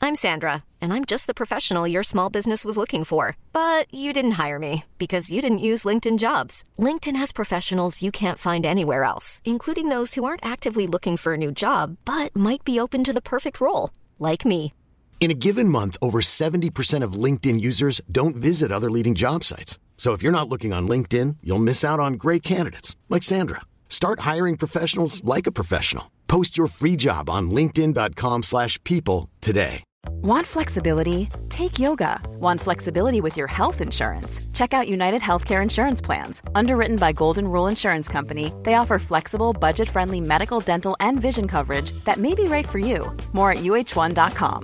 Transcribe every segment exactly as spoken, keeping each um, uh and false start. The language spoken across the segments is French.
I'm Sandra, and I'm just the professional your small business was looking for. But you didn't hire me because you didn't use LinkedIn Jobs. LinkedIn has professionals you can't find anywhere else, including those who aren't actively looking for a new job, but might be open to the perfect role, like me. In a given month, over seventy percent of LinkedIn users don't visit other leading job sites. So if you're not looking on LinkedIn, you'll miss out on great candidates like Sandra. Start hiring professionals like a professional. Post your free job on linkedin.com slash people today. Want flexibility? Take yoga. Want flexibility with your health insurance? Check out United Healthcare Insurance Plans. Underwritten by Golden Rule Insurance Company, they offer flexible, budget-friendly medical, dental, and vision coverage that may be right for you. More at U H one dot com.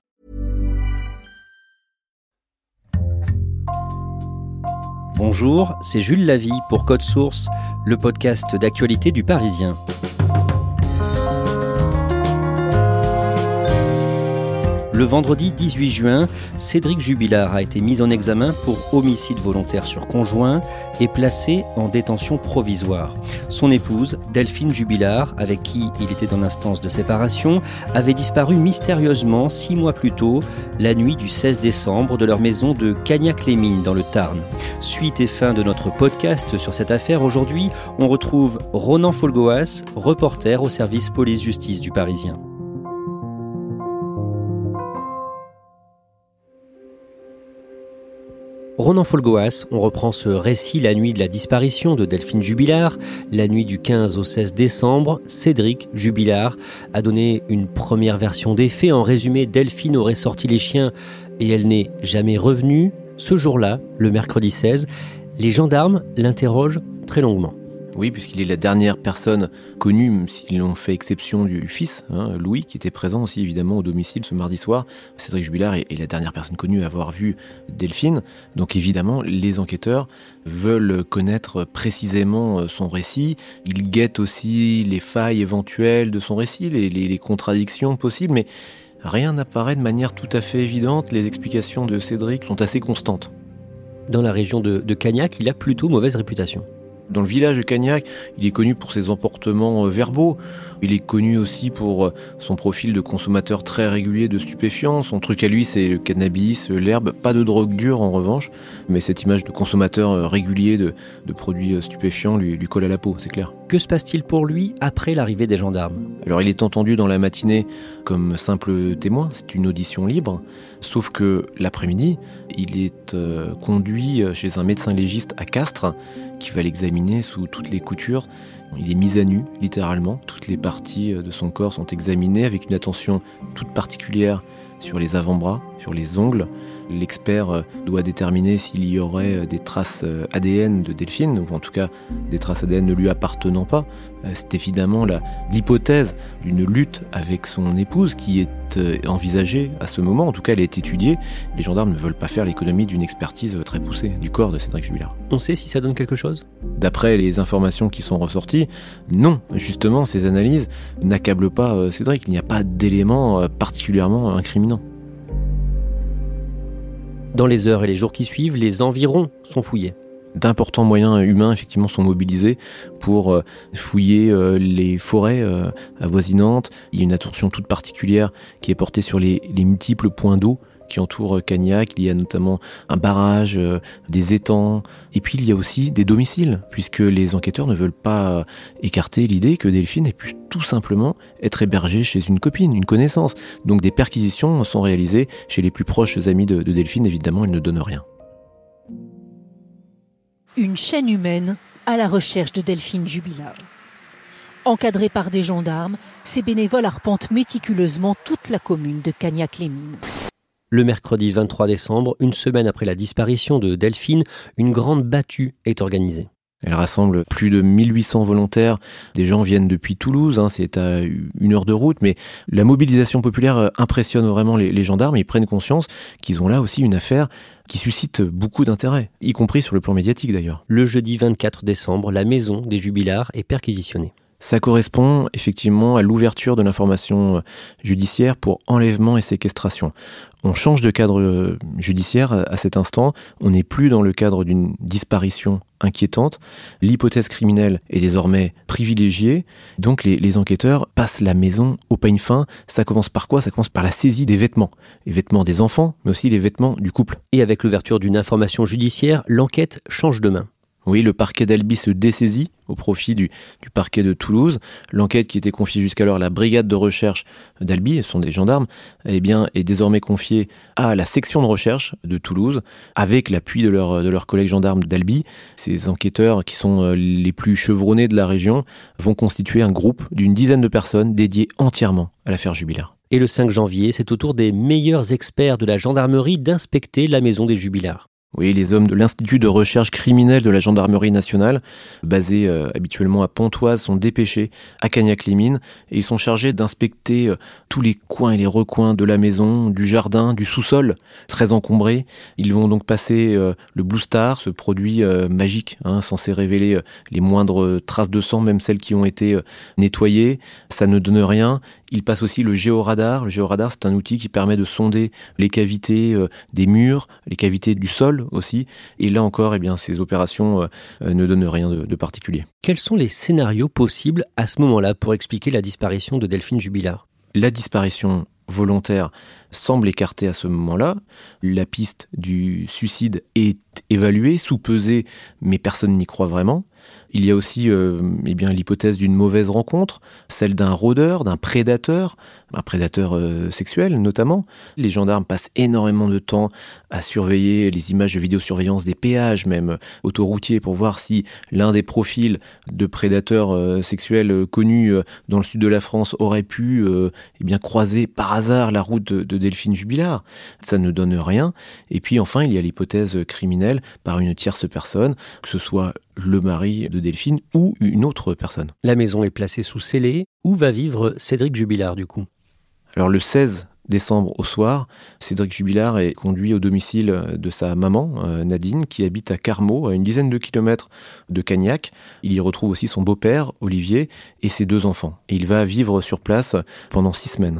Bonjour, c'est Jules Lavie pour Code Source, le podcast d'actualité du Parisien. Le vendredi dix-huit juin, Cédric Jubilard a été mis en examen pour homicide volontaire sur conjoint et placé en détention provisoire. Son épouse, Delphine Jubilard, avec qui il était en instance de séparation, avait disparu mystérieusement six mois plus tôt, la nuit du seize décembre, de leur maison de Cagnac-les-Mines dans le Tarn. Suite et fin de notre podcast sur cette affaire, aujourd'hui, on retrouve Ronan Folgoas, reporter au service police-justice du Parisien. Ronan Folgoas, on reprend ce récit la nuit de la disparition de Delphine Jubilard. La nuit du quinze au seize décembre, Cédric Jubilard a donné une première version des faits. En résumé, Delphine aurait sorti les chiens et elle n'est jamais revenue. Ce jour-là, le mercredi seize, les gendarmes l'interrogent très longuement. Oui, puisqu'il est la dernière personne connue, même s'ils ont fait exception du fils, hein, Louis, qui était présent aussi évidemment au domicile ce mardi soir. Cédric Jubilard est, est la dernière personne connue à avoir vu Delphine. Donc évidemment, les enquêteurs veulent connaître précisément son récit. Ils guettent aussi les failles éventuelles de son récit, les, les, les contradictions possibles, mais rien n'apparaît de manière tout à fait évidente. Les explications de Cédric sont assez constantes. Dans la région de, de Cagnac, il a plutôt mauvaise réputation. Dans le village de Cagnac, il est connu pour ses emportements verbaux. Il est connu aussi pour son profil de consommateur très régulier de stupéfiants. Son truc à lui, c'est le cannabis, l'herbe. Pas de drogue dure en revanche, mais cette image de consommateur régulier de, de produits stupéfiants lui, lui colle à la peau, c'est clair. Que se passe-t-il pour lui après l'arrivée des gendarmes ? Alors il est entendu dans la matinée comme simple témoin, c'est une audition libre. Sauf que l'après-midi, il est euh, conduit chez un médecin légiste à Castres qui va l'examiner sous toutes les coutures. Il est mis à nu, littéralement. Toutes les parties de son corps sont examinées avec une attention toute particulière sur les avant-bras, sur les ongles. L'expert doit déterminer s'il y aurait des traces A D N de Delphine, ou en tout cas des traces A D N ne lui appartenant pas. C'est évidemment la, l'hypothèse d'une lutte avec son épouse qui est envisagée à ce moment. En tout cas, elle est étudiée. Les gendarmes ne veulent pas faire l'économie d'une expertise très poussée du corps de Cédric Jubilard. On sait si ça donne quelque chose ? D'après les informations qui sont ressorties, non. Justement, ces analyses n'accablent pas Cédric. Il n'y a pas d'éléments particulièrement incriminants. Dans les heures et les jours qui suivent, les environs sont fouillés. D'importants moyens humains effectivement sont mobilisés pour fouiller les forêts avoisinantes. Il y a une attention toute particulière qui est portée sur les, les multiples points d'eau qui entourent Cagnac. Il y a notamment un barrage, des étangs, et puis il y a aussi des domiciles, puisque les enquêteurs ne veulent pas écarter l'idée que Delphine ait pu tout simplement être hébergée chez une copine, une connaissance. Donc des perquisitions sont réalisées chez les plus proches amis de, de Delphine. Évidemment, ils ne donnent rien. Une chaîne humaine à la recherche de Delphine Jubilard. Encadrés par des gendarmes, ces bénévoles arpentent méticuleusement toute la commune de Cagnac-les-Mines. Le mercredi vingt-trois décembre, une semaine après la disparition de Delphine, une grande battue est organisée. Elle rassemble plus de mille huit cents volontaires. Des gens viennent depuis Toulouse, hein, c'est à une heure de route, mais la mobilisation populaire impressionne vraiment les, les gendarmes. Ils prennent conscience qu'ils ont là aussi une affaire qui suscite beaucoup d'intérêt, y compris sur le plan médiatique d'ailleurs. Le jeudi vingt-quatre décembre, la maison des Jubilard est perquisitionnée. Ça correspond effectivement à l'ouverture de l'information judiciaire pour enlèvement et séquestration. On change de cadre judiciaire à cet instant, on n'est plus dans le cadre d'une disparition inquiétante. L'hypothèse criminelle est désormais privilégiée, donc les, les enquêteurs passent la maison au peigne fin. Ça commence par quoi ? Ça commence par la saisie des vêtements. Les vêtements des enfants, mais aussi les vêtements du couple. Et avec l'ouverture d'une information judiciaire, l'enquête change de main. Oui, le parquet d'Albi se dessaisit au profit du, du parquet de Toulouse. L'enquête qui était confiée jusqu'alors à la brigade de recherche d'Albi, ce sont des gendarmes, eh bien, est désormais confiée à la section de recherche de Toulouse, avec l'appui de, leur, de leurs collègues gendarmes d'Albi. Ces enquêteurs, qui sont les plus chevronnés de la région, vont constituer un groupe d'une dizaine de personnes dédiées entièrement à l'affaire Jubilard. Et le cinq janvier, c'est au tour des meilleurs experts de la gendarmerie d'inspecter la maison des Jubilards. Oui, les hommes de l'Institut de recherche criminelle de la gendarmerie nationale, basé euh, habituellement à Pontoise, sont dépêchés à Cagnac-les-Mines et ils sont chargés d'inspecter euh, tous les coins et les recoins de la maison, du jardin, du sous-sol, très encombré. Ils vont donc passer euh, le Blue Star, ce produit euh, magique, hein, censé révéler euh, les moindres traces de sang, même celles qui ont été euh, nettoyées. Ça ne donne rien. Il passe aussi le géoradar. Le géoradar, c'est un outil qui permet de sonder les cavités euh, des murs, les cavités du sol aussi. Et là encore, eh bien, ces opérations euh, ne donnent rien de, de particulier. Quels sont les scénarios possibles à ce moment-là pour expliquer la disparition de Delphine Jubilard ? La disparition volontaire semble écartée à ce moment-là. La piste du suicide est évaluée, sous-pesée, mais personne n'y croit vraiment. Il y a aussi euh, eh bien, l'hypothèse d'une mauvaise rencontre, celle d'un rôdeur, d'un prédateur, un prédateur euh, sexuel notamment. Les gendarmes passent énormément de temps à surveiller les images de vidéosurveillance des péages, même autoroutiers, pour voir si l'un des profils de prédateurs euh, sexuels euh, connus euh, dans le sud de la France aurait pu euh, eh bien, croiser par hasard la route de, de Delphine Jubilard. Ça ne donne rien. Et puis enfin, il y a l'hypothèse criminelle par une tierce personne, que ce soit le mari de Delphine ou une autre personne. La maison est placée sous scellé. Où va vivre Cédric Jubilard du coup ? Alors le seize décembre au soir, Cédric Jubilard est conduit au domicile de sa maman, Nadine, qui habite à Carmaux, à une dizaine de kilomètres de Cagnac. Il y retrouve aussi son beau-père, Olivier, et ses deux enfants. Et il va vivre sur place pendant six semaines.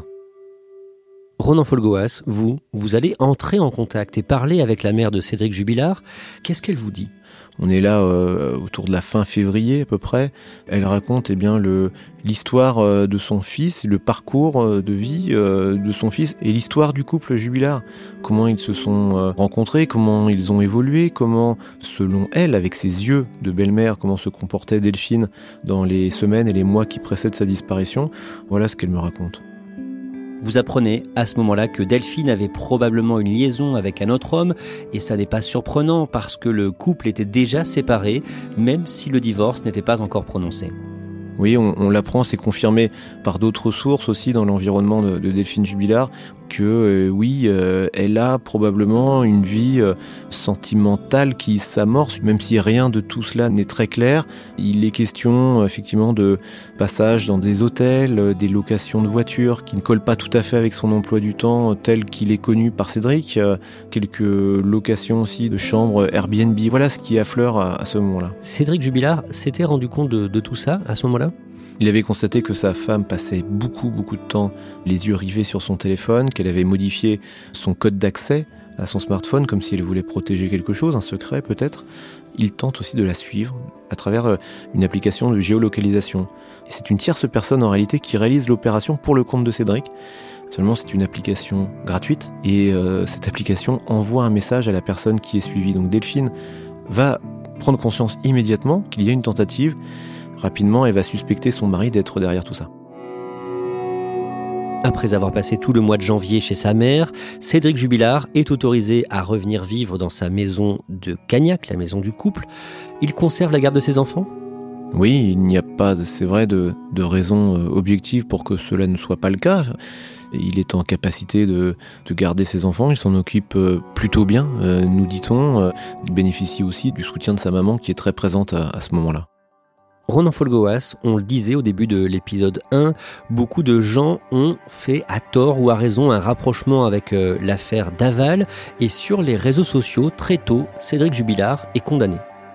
Ronan Folgoas, vous, vous allez entrer en contact et parler avec la mère de Cédric Jubilard. Qu'est-ce qu'elle vous dit ? On est là euh, autour de la fin février à peu près. Elle raconte eh bien, le, l'histoire euh, de son fils, le parcours euh, de vie euh, de son fils et l'histoire du couple Jubilard. Comment ils se sont euh, rencontrés, comment ils ont évolué, comment, selon elle, avec ses yeux de belle-mère, comment se comportait Delphine dans les semaines et les mois qui précèdent sa disparition. Voilà ce qu'elle me raconte. Vous apprenez à ce moment-là que Delphine avait probablement une liaison avec un autre homme et ça n'est pas surprenant parce que le couple était déjà séparé, même si le divorce n'était pas encore prononcé. Oui, on, on l'apprend, c'est confirmé par d'autres sources aussi dans l'environnement de, de Delphine Jubilard, que euh, oui, euh, elle a probablement une vie euh, sentimentale qui s'amorce, même si rien de tout cela n'est très clair. Il est question euh, effectivement de passage dans des hôtels, euh, des locations de voitures qui ne collent pas tout à fait avec son emploi du temps euh, tel qu'il est connu par Cédric, euh, quelques locations aussi de chambres Airbnb, voilà ce qui affleure à, à ce moment-là. Cédric Jubilard s'était rendu compte de, de tout ça à ce moment-là ? Il avait constaté que sa femme passait beaucoup, beaucoup de temps les yeux rivés sur son téléphone, qu'elle avait modifié son code d'accès à son smartphone, comme si elle voulait protéger quelque chose, un secret peut-être. Il tente aussi de la suivre à travers une application de géolocalisation. Et c'est une tierce personne en réalité qui réalise l'opération pour le compte de Cédric. Seulement, c'est une application gratuite et euh, cette application envoie un message à la personne qui est suivie. Donc Delphine va prendre conscience immédiatement qu'il y a une tentative. Rapidement, elle va suspecter son mari d'être derrière tout ça. Après avoir passé tout le mois de janvier chez sa mère, Cédric Jubilard est autorisé à revenir vivre dans sa maison de Cagnac, la maison du couple. Il conserve la garde de ses enfants ? Oui, il n'y a pas, c'est vrai, de, de raison objective pour que cela ne soit pas le cas. Il est en capacité de, de garder ses enfants, il s'en occupe plutôt bien, nous dit-on. Il bénéficie aussi du soutien de sa maman qui est très présente à, à ce moment-là. Ronan Folgoas, on le disait au début de l'épisode un, beaucoup de gens ont fait à tort ou à raison un rapprochement avec euh, l'affaire Daval et sur les réseaux sociaux, très tôt, Cédric Jubilard est condamné.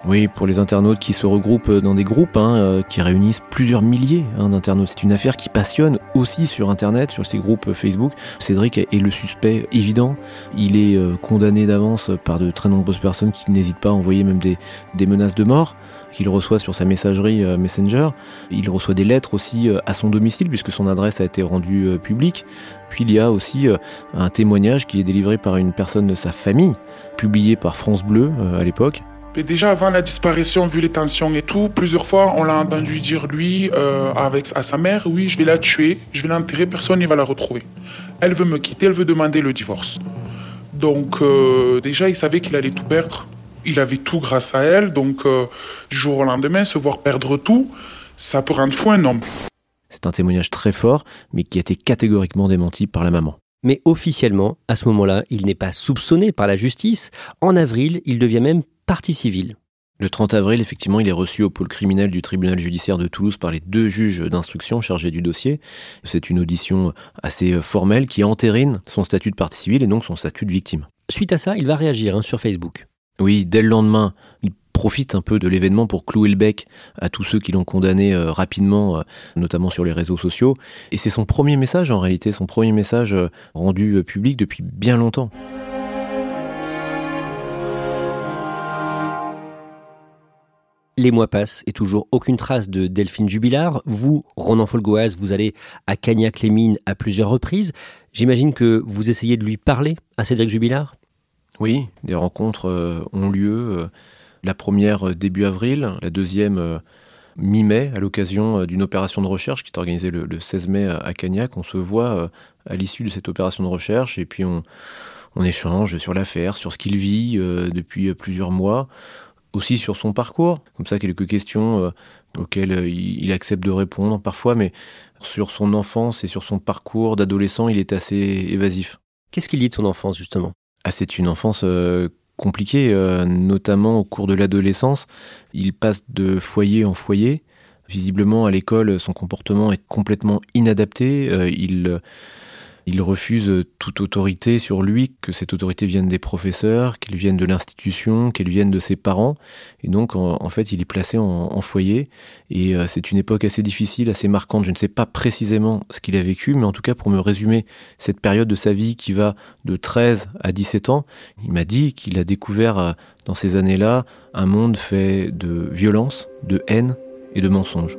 Oui, pour les internautes qui se regroupent dans des groupes hein, euh, qui réunissent plusieurs milliers hein, d'internautes. C'est une affaire qui passionne aussi sur Internet, sur ces groupes Facebook. Cédric est le suspect évident. Il est euh, condamné d'avance par de très nombreuses personnes qui n'hésitent pas à envoyer même des, des menaces de mort qu'il reçoit sur sa messagerie euh, Messenger. Il reçoit des lettres aussi euh, à son domicile puisque son adresse a été rendue euh, publique. Puis il y a aussi euh, un témoignage qui est délivré par une personne de sa famille, publié par France Bleu euh, à l'époque. Et déjà avant la disparition, vu les tensions et tout, plusieurs fois on l'a entendu dire lui euh, avec à sa mère, oui je vais la tuer, je vais l'enterrer, personne ne va la retrouver. Elle veut me quitter, elle veut demander le divorce. Donc euh, déjà il savait qu'il allait tout perdre, il avait tout grâce à elle, donc euh, du jour au lendemain se voir perdre tout, ça peut rendre fou un homme. C'est un témoignage très fort, mais qui a été catégoriquement démenti par la maman. Mais officiellement, à ce moment-là, il n'est pas soupçonné par la justice. En avril, il devient même partie civile. Le trente avril, effectivement, il est reçu au pôle criminel du tribunal judiciaire de Toulouse par les deux juges d'instruction chargés du dossier. C'est une audition assez formelle qui entérine son statut de partie civile et donc son statut de victime. Suite à ça, il va réagir hein, sur Facebook. Oui, dès le lendemain, il profite un peu de l'événement pour clouer le bec à tous ceux qui l'ont condamné euh, rapidement, euh, notamment sur les réseaux sociaux. Et c'est son premier message, en réalité, son premier message euh, rendu euh, public depuis bien longtemps. Les mois passent et toujours aucune trace de Delphine Jubilard. Vous, Ronan Folgoas, vous allez à Cagnac-les-Mines à plusieurs reprises. J'imagine que vous essayez de lui parler à Cédric Jubilard ? Oui, des rencontres euh, ont lieu. Euh, la première euh, début avril, la deuxième euh, mi-mai, à l'occasion euh, d'une opération de recherche qui est organisée le, le seize mai à, à Cagnac. On se voit euh, à l'issue de cette opération de recherche et puis on, on échange sur l'affaire, sur ce qu'il vit euh, depuis plusieurs mois, aussi sur son parcours. Comme ça, quelques questions euh, auxquelles euh, il, il accepte de répondre parfois, mais sur son enfance et sur son parcours d'adolescent, il est assez évasif. Qu'est-ce qu'il dit de son enfance, justement ? Ah, c'est une enfance euh, compliquée, euh, notamment au cours de l'adolescence. Il passe de foyer en foyer. Visiblement, à l'école, son comportement est complètement inadapté. Euh, il, il refuse toute autorité sur lui, que cette autorité vienne des professeurs, qu'elle vienne de l'institution, qu'elle vienne de ses parents. Et donc, en, en fait, il est placé en, en foyer. Et euh, c'est une époque assez difficile, assez marquante. Je ne sais pas précisément ce qu'il a vécu, mais en tout cas, pour me résumer cette période de sa vie qui va de treize à dix-sept ans, il m'a dit qu'il a découvert euh, dans ces années-là un monde fait de violence, de haine et de mensonges.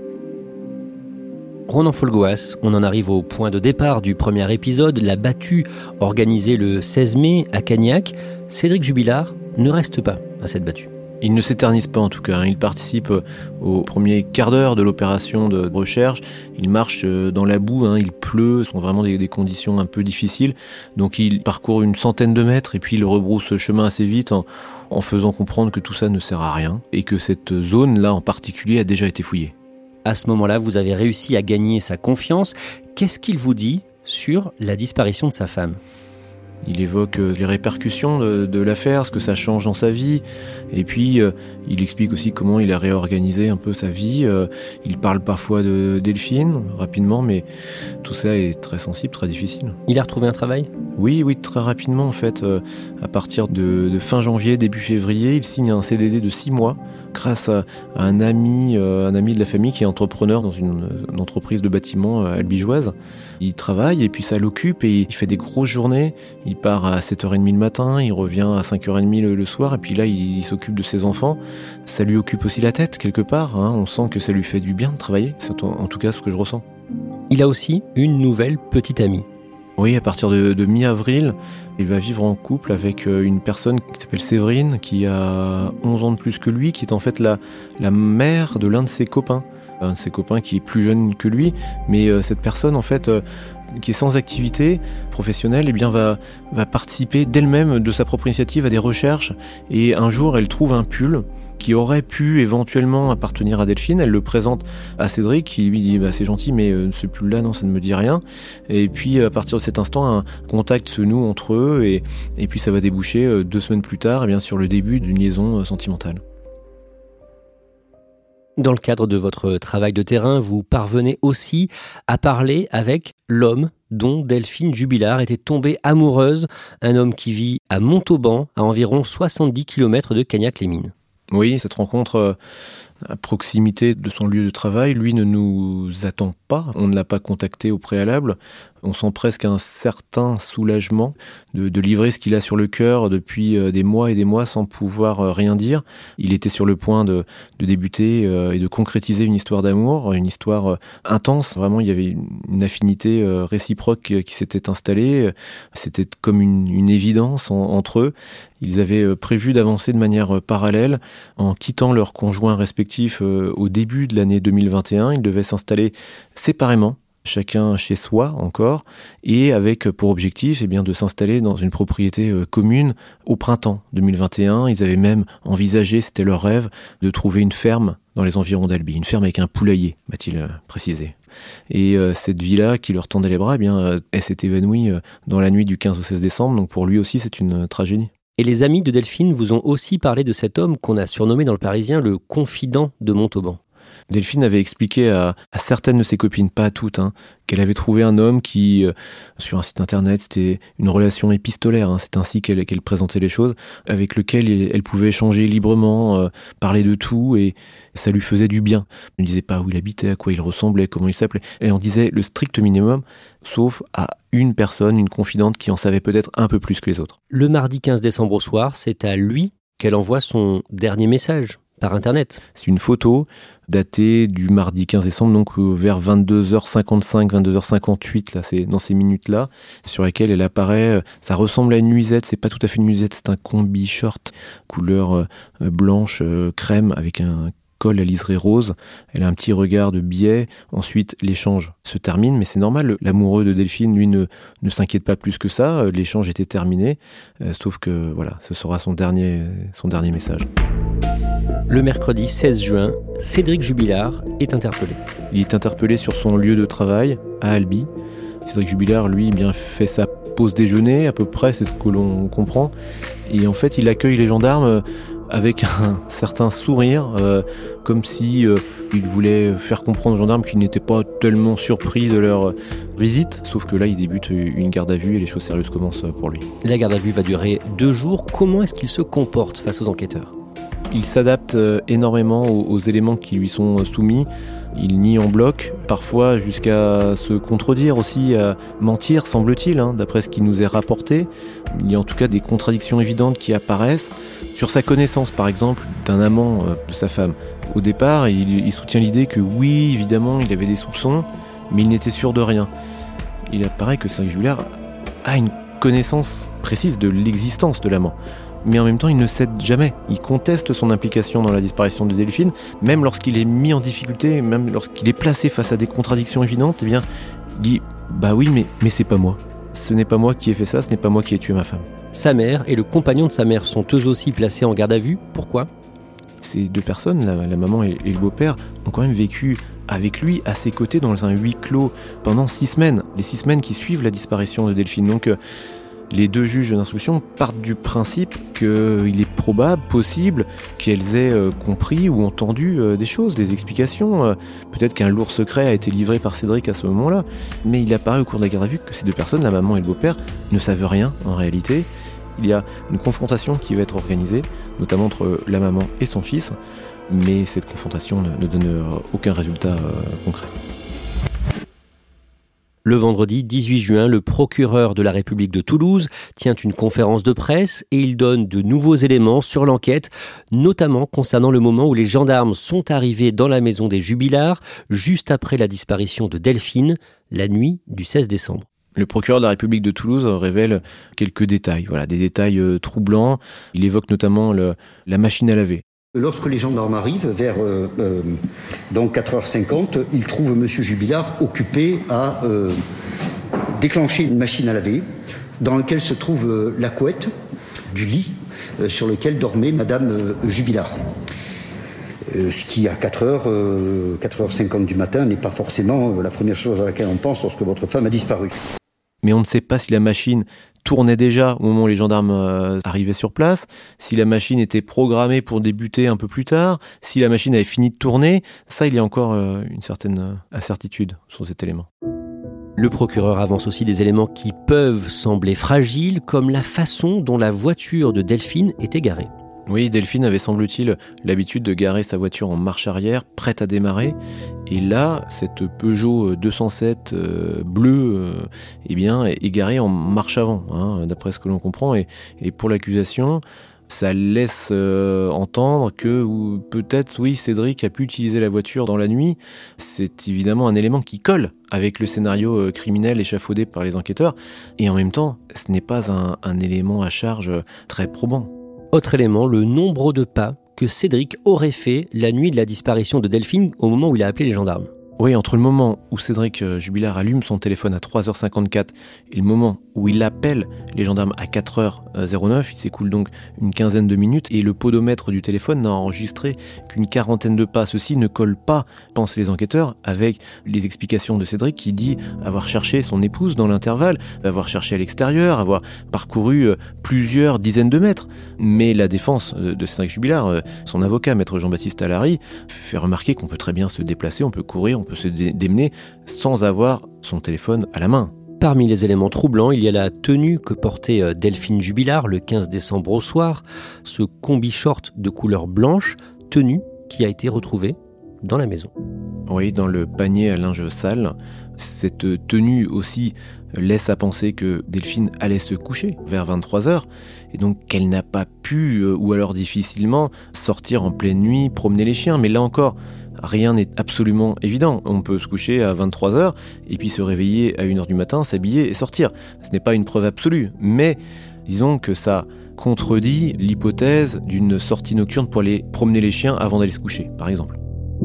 Ronan Folgoas, on en arrive au point de départ du premier épisode, la battue organisée le seize mai à Cagnac. Cédric Jubilard ne reste pas à cette battue. Il ne s'éternise pas en tout cas, il participe au premier quart d'heure de l'opération de recherche, il marche dans la boue, hein, il pleut, ce sont vraiment des, des conditions un peu difficiles, donc il parcourt une centaine de mètres et puis il rebrousse chemin assez vite en, en faisant comprendre que tout ça ne sert à rien et que cette zone-là en particulier a déjà été fouillée. À ce moment-là, vous avez réussi à gagner sa confiance. Qu'est-ce qu'il vous dit sur la disparition de sa femme ? Il évoque les répercussions de, de l'affaire, ce que ça change dans sa vie. Et puis, euh, il explique aussi comment il a réorganisé un peu sa vie. Euh, il parle parfois de Delphine, rapidement, mais tout ça est très sensible, très difficile. Il a retrouvé un travail ? Oui, oui, très rapidement, en fait. Euh, à partir de, de fin janvier, début février, il signe un C D D de six mois grâce à, à un ami, euh, un ami de la famille qui est entrepreneur dans une, une entreprise de bâtiment euh, albigeoise. Il travaille et puis ça l'occupe et il fait des grosses journées. Il part à sept heures trente le matin, il revient à cinq heures trente le, le soir et puis là il, il s'occupe de ses enfants. Ça lui occupe aussi la tête quelque part, hein. On sent que ça lui fait du bien de travailler, c'est en, en tout cas ce que je ressens. Il a aussi une nouvelle petite amie. Oui, à partir de, de mi-avril, il va vivre en couple avec une personne qui s'appelle Séverine, qui a onze ans de plus que lui, qui est en fait la, la mère de l'un de ses copains. Un de ses copains qui est plus jeune que lui, mais euh, cette personne en fait euh, qui est sans activité professionnelle, eh bien va, va participer d'elle-même de sa propre initiative à des recherches et un jour elle trouve un pull qui aurait pu éventuellement appartenir à Delphine. Elle le présente à Cédric qui lui dit bah, c'est gentil mais euh, ce pull là non ça ne me dit rien, et puis à partir de cet instant un contact se noue entre eux et, et puis ça va déboucher euh, deux semaines plus tard eh bien, sur le début d'une liaison euh, sentimentale. Dans le cadre de votre travail de terrain, vous parvenez aussi à parler avec l'homme dont Delphine Jubilard était tombée amoureuse, un homme qui vit à Montauban, à environ soixante-dix kilomètres de Cagnac-les-Mines. Oui, cette rencontre euh, à proximité de son lieu de travail, lui ne nous attend pas. On ne l'a pas contacté au préalable. On sent presque un certain soulagement de, de livrer ce qu'il a sur le cœur depuis euh, des mois et des mois sans pouvoir euh, rien dire. Il était sur le point de, de débuter euh, et de concrétiser une histoire d'amour, une histoire euh, intense. Vraiment, il y avait une, une affinité euh, réciproque qui, qui s'était installée. C'était comme une, une évidence en, entre eux. Ils avaient euh, prévu d'avancer de manière euh, parallèle en quittant leurs conjoints respectifs euh, au début de l'année deux mille vingt et un. Ils devaient s'installer séparément, chacun chez soi encore, et avec pour objectif eh bien, de s'installer dans une propriété euh, commune au printemps deux mille vingt et un. Ils avaient même envisagé, c'était leur rêve, de trouver une ferme dans les environs d'Albi, une ferme avec un poulailler, m'a-t-il euh, précisé. Et euh, cette vie-là qui leur tendait les bras, eh bien, euh, elle s'est évanouie euh, dans la nuit du quinze au seize décembre, donc pour lui aussi c'est une euh, tragédie. Et les amis de Delphine vous ont aussi parlé de cet homme qu'on a surnommé dans le Parisien le confident de Montauban. Delphine avait expliqué à, à certaines de ses copines, pas à toutes, hein, qu'elle avait trouvé un homme qui, euh, sur un site internet, c'était une relation épistolaire, hein, c'est ainsi qu'elle, qu'elle présentait les choses, avec lequel elle pouvait échanger librement, euh, parler de tout, et ça lui faisait du bien. Elle ne disait pas où il habitait, à quoi il ressemblait, comment il s'appelait. Elle en disait le strict minimum, sauf à une personne, une confidente, qui en savait peut-être un peu plus que les autres. Le mardi quinze décembre au soir, c'est à lui qu'elle envoie son dernier message. Par Internet. C'est une photo datée du mardi quinze décembre, donc vers vingt-deux heures cinquante-cinq, vingt-deux heures cinquante-huit, là, c'est dans ces minutes-là, sur laquelle elle apparaît. Ça ressemble à une nuisette, c'est pas tout à fait une nuisette, c'est un combi short, couleur euh, blanche, euh, crème, avec un col à liseré rose. Elle a un petit regard de biais. Ensuite, l'échange se termine, mais c'est normal. L'amoureux de Delphine, lui, ne, ne s'inquiète pas plus que ça. L'échange était terminé, euh, sauf que voilà, ce sera son dernier, son dernier message. Le mercredi seize juin, Cédric Jubilard est interpellé. Il est interpellé sur son lieu de travail, à Albi. Cédric Jubilard, lui, bien fait sa pause déjeuner, à peu près, c'est ce que l'on comprend. Et en fait, il accueille les gendarmes avec un certain sourire, euh, comme si euh, il voulait faire comprendre aux gendarmes qu'il n'était pas tellement surpris de leur visite. Sauf que là, il débute une garde à vue et les choses sérieuses commencent pour lui. La garde à vue va durer deux jours. Comment est-ce qu'il se comporte face aux enquêteurs ? Il s'adapte énormément aux, aux éléments qui lui sont soumis. Il nie en bloc, parfois jusqu'à se contredire aussi, à mentir, semble-t-il, hein, d'après ce qui nous est rapporté. Il y a en tout cas des contradictions évidentes qui apparaissent. Sur sa connaissance, par exemple, d'un amant euh, de sa femme. Au départ, il, il soutient l'idée que oui, évidemment, il avait des soupçons, mais il n'était sûr de rien. Il apparaît que Cédric Jubilard a une connaissance précise de l'existence de l'amant. Mais en même temps, il ne cède jamais. Il conteste son implication dans la disparition de Delphine, même lorsqu'il est mis en difficulté, même lorsqu'il est placé face à des contradictions évidentes, eh bien, il dit « bah oui, mais, mais c'est pas moi. Ce n'est pas moi qui ai fait ça, ce n'est pas moi qui ai tué ma femme. » Sa mère et le compagnon de sa mère sont eux aussi placés en garde à vue. Pourquoi ? Ces deux personnes, la, la maman et, et le beau-père, ont quand même vécu avec lui, à ses côtés, dans un huis clos, pendant six semaines. Les six semaines qui suivent la disparition de Delphine. Donc, euh, les deux juges d'instruction partent du principe qu'il est probable, possible, qu'elles aient euh, compris ou entendu euh, des choses, des explications. Euh, peut-être qu'un lourd secret a été livré par Cédric à ce moment-là. Mais il apparaît au cours de la garde à vue que ces deux personnes, la maman et le beau-père, ne savent rien en réalité. Il y a une confrontation qui va être organisée, notamment entre la maman et son fils. Mais cette confrontation ne, ne donne aucun résultat euh, concret. Le vendredi dix-huit juin, le procureur de la République de Toulouse tient une conférence de presse et il donne de nouveaux éléments sur l'enquête, notamment concernant le moment où les gendarmes sont arrivés dans la maison des Jubilard, juste après la disparition de Delphine, la nuit du seize décembre. Le procureur de la République de Toulouse révèle quelques détails, voilà, des détails euh, troublants. Il évoque notamment le, la machine à laver. Lorsque les gendarmes arrivent, vers euh, euh, donc quatre heures cinquante, ils trouvent M. Jubilard occupé à euh, déclencher une machine à laver dans laquelle se trouve euh, la couette du lit euh, sur lequel dormait Mme euh, Jubilard. Euh, ce qui, à quatre heures, euh, quatre heures cinquante du matin, n'est pas forcément euh, la première chose à laquelle on pense lorsque votre femme a disparu. Mais on ne sait pas si la machine tournait déjà au moment où les gendarmes euh, arrivaient sur place, si la machine était programmée pour débuter un peu plus tard, si la machine avait fini de tourner. Ça, il y a encore euh, une certaine euh, incertitude sur cet élément. Le procureur avance aussi des éléments qui peuvent sembler fragiles, comme la façon dont la voiture de Delphine est égarée. Oui, Delphine avait, semble-t-il, l'habitude de garer sa voiture en marche arrière, prête à démarrer. Et là, cette Peugeot deux cent sept euh, bleue euh, eh bien, est garée en marche avant, hein, d'après ce que l'on comprend. Et, et pour l'accusation, ça laisse euh, entendre que ou, peut-être, oui, Cédric a pu utiliser la voiture dans la nuit. C'est évidemment un élément qui colle avec le scénario euh, criminel échafaudé par les enquêteurs. Et en même temps, ce n'est pas un, un élément à charge très probant. Autre élément, le nombre de pas que Cédric aurait fait la nuit de la disparition de Delphine au moment où il a appelé les gendarmes. Oui, entre le moment où Cédric Jubilard allume son téléphone à trois heures cinquante-quatre et le moment où il appelle les gendarmes à quatre heures neuf, il s'écoule donc une quinzaine de minutes et le podomètre du téléphone n'a enregistré qu'une quarantaine de pas. Ceci ne colle pas, pensent les enquêteurs, avec les explications de Cédric qui dit avoir cherché son épouse dans l'intervalle, avoir cherché à l'extérieur, avoir parcouru plusieurs dizaines de mètres. Mais la défense de Cédric Jubilard, son avocat, maître Jean-Baptiste Allary, fait remarquer qu'on peut très bien se déplacer, on peut courir, on peut se dé- démener sans avoir son téléphone à la main. Parmi les éléments troublants, il y a la tenue que portait Delphine Jubilard le quinze décembre au soir, ce combi-short de couleur blanche, tenue qui a été retrouvée dans la maison. Oui, dans le panier à linge sale. Cette tenue aussi laisse à penser que Delphine allait se coucher vers vingt-trois heures et donc qu'elle n'a pas pu, ou alors difficilement, sortir en pleine nuit, promener les chiens. Mais là encore, rien n'est absolument évident. On peut se coucher à vingt-trois heures et puis se réveiller à une heure du matin, s'habiller et sortir. Ce n'est pas une preuve absolue, mais disons que ça contredit l'hypothèse d'une sortie nocturne pour aller promener les chiens avant d'aller se coucher, par exemple.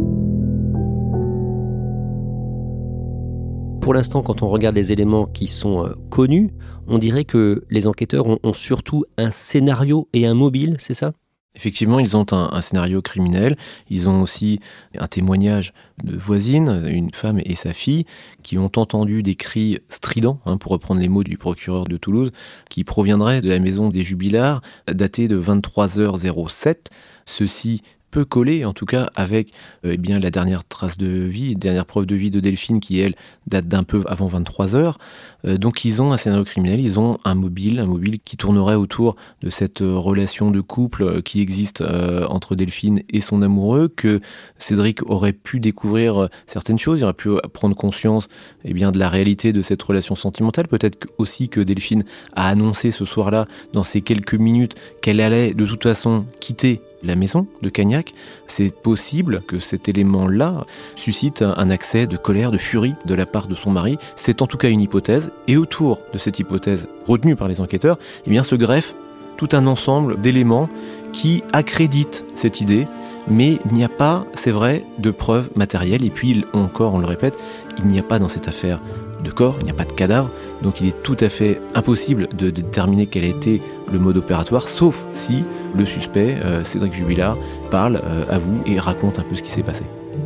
Pour l'instant, quand on regarde les éléments qui sont euh, connus, on dirait que les enquêteurs ont, ont surtout un scénario et un mobile, c'est ça ? Effectivement, ils ont un, un scénario criminel. Ils ont aussi un témoignage de voisine, une femme et sa fille, qui ont entendu des cris stridents, hein, pour reprendre les mots du procureur de Toulouse, qui proviendraient de la maison des Jubilards, datés de vingt-trois heures sept. Ceci peut coller, en tout cas, avec euh, eh bien, la dernière trace de vie, la dernière preuve de vie de Delphine, qui, elle, date d'un peu avant vingt-trois heures. Euh, donc, ils ont un scénario criminel, ils ont un mobile, un mobile qui tournerait autour de cette euh, relation de couple euh, qui existe euh, entre Delphine et son amoureux, que Cédric aurait pu découvrir euh, certaines choses, il aurait pu prendre conscience eh bien, de la réalité de cette relation sentimentale. Peut-être aussi que Delphine a annoncé ce soir-là, dans ces quelques minutes, qu'elle allait de toute façon quitter la maison de Cagnac. C'est possible que cet élément-là suscite un accès de colère, de furie de la part de son mari. C'est en tout cas une hypothèse. Et autour de cette hypothèse retenue par les enquêteurs, eh bien, se greffe tout un ensemble d'éléments qui accréditent cette idée. Mais il n'y a pas, c'est vrai, de preuves matérielles. Et puis, encore, on le répète, il n'y a pas dans cette affaire de corps, il n'y a pas de cadavre. Donc il est tout à fait impossible de déterminer quel a été le mode opératoire, sauf si le suspect, euh, Cédric Jubilard, parle, euh, avoue et raconte un peu ce qui s'est passé.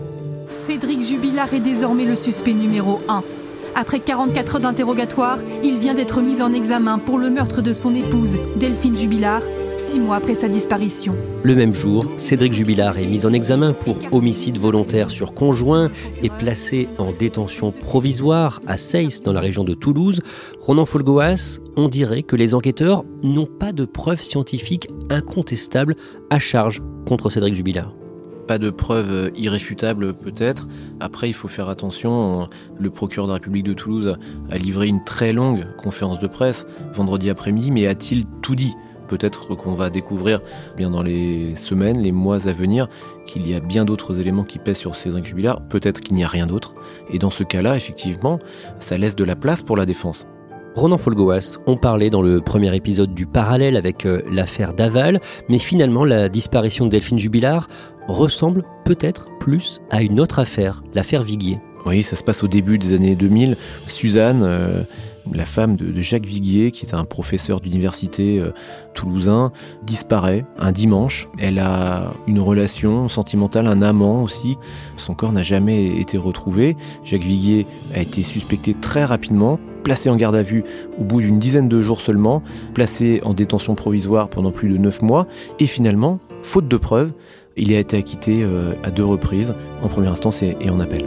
Cédric Jubilard est désormais le suspect numéro un. Après quarante-quatre heures d'interrogatoire, il vient d'être mis en examen pour le meurtre de son épouse, Delphine Jubilard, six mois après sa disparition. Le même jour, Cédric Jubilard est mis en examen pour homicide volontaire sur conjoint et placé en détention provisoire à Seyss, dans la région de Toulouse. Ronan Folgoas, on dirait que les enquêteurs n'ont pas de preuves scientifiques incontestables à charge contre Cédric Jubilard. Pas de preuves irréfutables peut-être. Après, il faut faire attention. Le procureur de la République de Toulouse a livré une très longue conférence de presse vendredi après-midi, mais a-t-il tout dit ? Peut-être qu'on va découvrir bien dans les semaines, les mois à venir, qu'il y a bien d'autres éléments qui pèsent sur Cédric Jubilard. Peut-être qu'il n'y a rien d'autre. Et dans ce cas-là, effectivement, ça laisse de la place pour la défense. Ronan Folgoas, on parlait dans le premier épisode du parallèle avec euh, l'affaire Daval, mais finalement la disparition de Delphine Jubilard ressemble peut-être plus à une autre affaire, l'affaire Viguier. Oui, ça se passe au début des années deux mille. Suzanne, euh, la femme de, de Jacques Viguier, qui est un professeur d'université euh, toulousain, disparaît un dimanche. Elle a une relation sentimentale, un amant aussi. Son corps n'a jamais été retrouvé. Jacques Viguier a été suspecté très rapidement, placé en garde à vue au bout d'une dizaine de jours seulement, placé en détention provisoire pendant plus de neuf mois, et finalement, faute de preuves, il a été acquitté euh, à deux reprises, en première instance et, et en appel.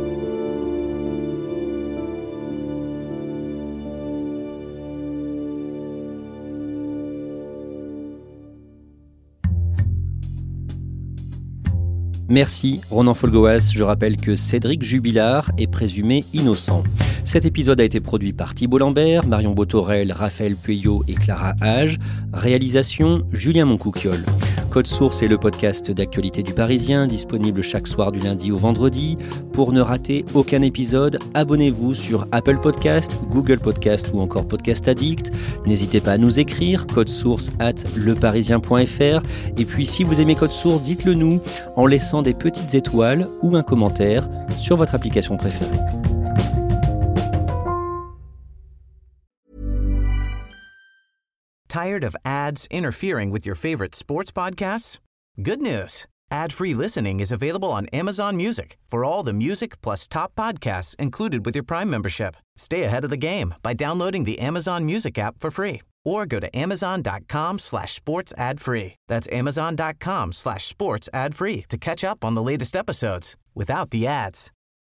Merci Ronan Folgoas, je rappelle que Cédric Jubilard est présumé innocent. Cet épisode a été produit par Thibault Lambert, Marion Botorel, Raphaël Pueyo et Clara Hage. Réalisation Julien Moncouquiol. Code Source est le podcast d'actualité du Parisien, disponible chaque soir du lundi au vendredi. Pour ne rater aucun épisode, abonnez-vous sur Apple Podcast, Google Podcast ou encore Podcast Addict. N'hésitez pas à nous écrire, code source arobase leparisien point fr. Et puis si vous aimez Code Source, dites-le nous en laissant des petites étoiles ou un commentaire sur votre application préférée. Tired of ads interfering with your favorite sports podcasts? Good news. Ad-free listening is available on Amazon Music for all the music plus top podcasts included with your Prime membership. Stay ahead of the game by downloading the Amazon Music app for free or go to amazon.com slash sports ad free. That's amazon.com slash sports ad free to catch up on the latest episodes without the ads.